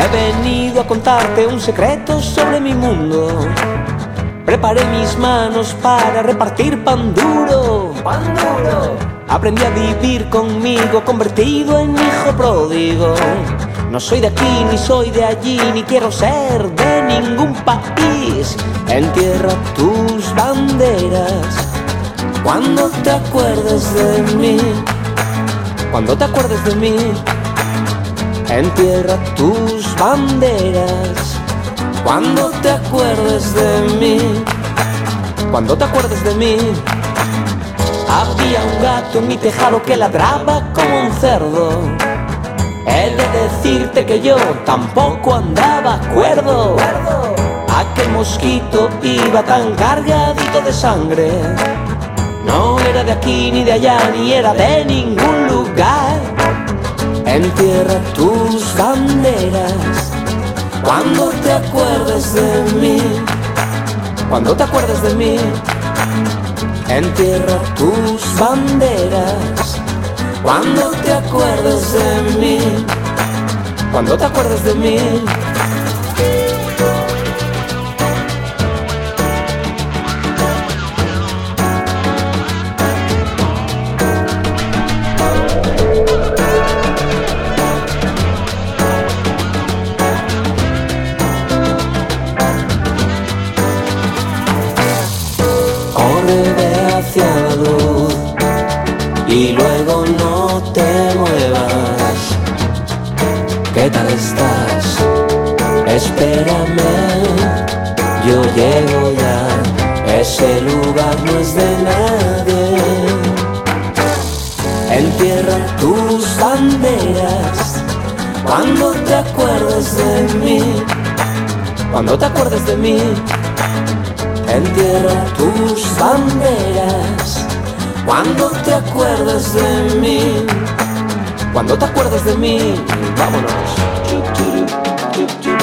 He venido a contarte un secreto sobre mi mundo. Preparé mis manos para repartir pan duro. ¡Pan duro! Aprendí a vivir conmigo, convertido en hijo pródigo. No soy de aquí, ni soy de allí, ni quiero ser de ningún país. Entierra tus banderas cuando te acuerdes de mí. Cuando te acuerdes de mí. Entierra tus banderas cuando te acuerdes de mí. Cuando te acuerdes de mí. Había un gato en mi tejado que ladraba como un cerdo. He de decirte que yo tampoco andaba cuerdo. Aquel mosquito iba tan cargadito de sangre. No era de aquí ni de allá, ni era de ningún lugar. Entierra tus banderas cuando te acuerdes de mí. Cuando te acuerdes de mí. Entierra tus banderas cuando te acuerdes de mí. Cuando te acuerdes de mí. Hacia la luz y luego no te muevas. ¿Qué tal estás? Espérame, yo llego ya. Ese lugar no es de nadie. Entierra tus banderas cuando te acuerdes de mí. Cuando te acuerdes de mí. Entierra tus banderas cuando te acuerdes de mí. Cuando te acuerdes de mí. Vámonos.